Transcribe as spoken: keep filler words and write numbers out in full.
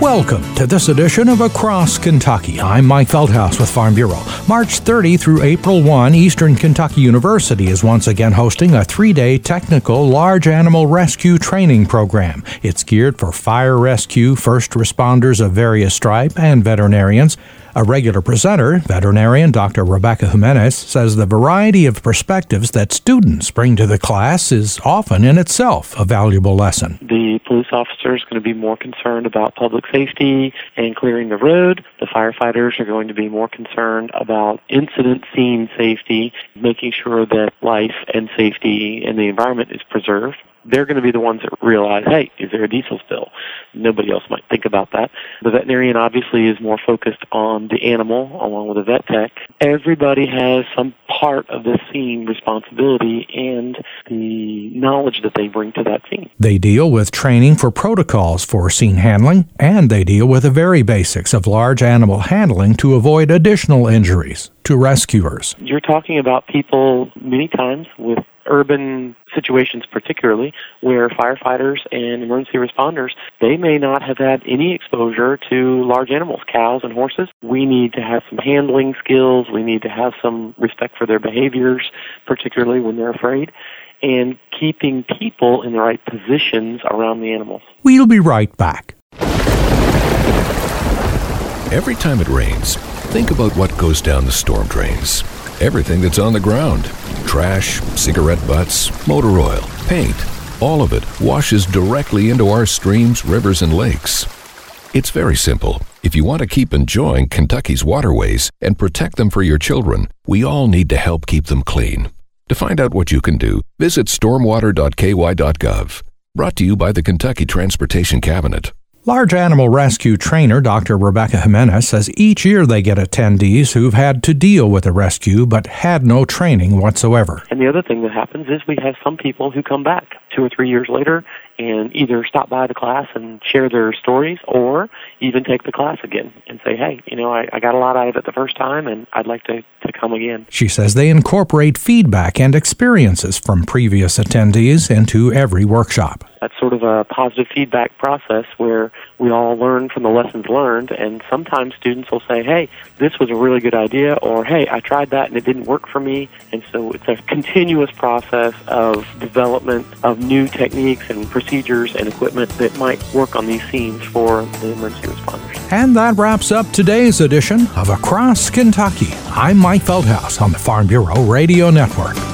Welcome to this edition of Across Kentucky. I'm Mike Feldhaus with Farm Bureau. March thirtieth through April first, Eastern Kentucky University is once again hosting a three-day technical large animal rescue training program. It's geared for fire rescue, first responders of various stripe, and veterinarians. A regular presenter, veterinarian Doctor Rebecca Jimenez, says the variety of perspectives that students bring to the class is often in itself a valuable lesson. The police officer is going to be more concerned about public safety and clearing the road. The firefighters are going to be more concerned about incident scene safety, making sure that life and safety in the environment is preserved. They're going to be the ones that realize, hey, is there a diesel spill? Nobody else might think about that. The veterinarian obviously is more focused on the animal along with the vet tech. Everybody has some part of this scene responsibility and the knowledge that they bring to that scene. They deal with training for protocols for scene handling, and they deal with the very basics of large animal handling to avoid additional injuries to rescuers. You're talking about people many times with urban situations particularly, where firefighters and emergency responders, they may not have had any exposure to large animals, cows and horses. We need to have some handling skills. We need to have some respect for their behaviors, particularly when they're afraid, and keeping people in the right positions around the animals. We'll be right back. Every time it rains, think about what goes down the storm drains. Everything that's on the ground. Trash, cigarette butts, motor oil, paint, all of it washes directly into our streams, rivers, and lakes. It's very simple. If you want to keep enjoying Kentucky's waterways and protect them for your children, we all need to help keep them clean. To find out what you can do, visit stormwater dot k y dot gov. Brought to you by the Kentucky Transportation Cabinet. Large animal rescue trainer Doctor Rebecca Jimenez says each year they get attendees who've had to deal with a rescue but had no training whatsoever. And the other thing that happens is we have some people who come back two or three years later and either stop by the class and share their stories or even take the class again and say, hey, you know, I, I got a lot out of it the first time and I'd like to, to come again. She says they incorporate feedback and experiences from previous attendees into every workshop. That's sort of a positive feedback process where we all learn from the lessons learned, and sometimes students will say, hey, this was a really good idea, or hey, I tried that and it didn't work for me. And so it's a continuous process of development of new techniques and procedures and equipment that might work on these scenes for the emergency responders. And that wraps up today's edition of Across Kentucky. I'm Mike Feldhaus on the Farm Bureau Radio Network.